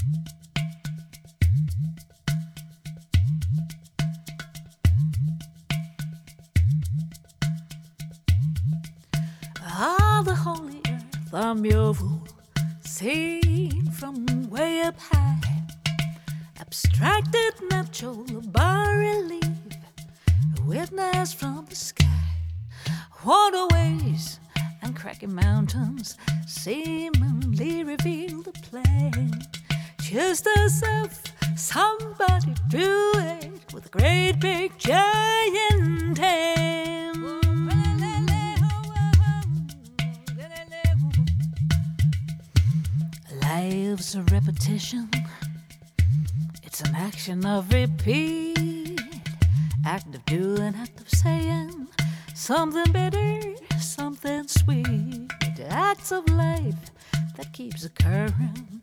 Ah, the holy earth, the mule seen from way up high, abstracted natural bas relief, a witness from the sky. Waterways and cracking mountains seemingly reveal the plain, just as if somebody drew it with a great big giant hand. Life's a repetition, it's an action of repeat, act of doing, act of saying, something bitter, something sweet, acts of life that keeps occurring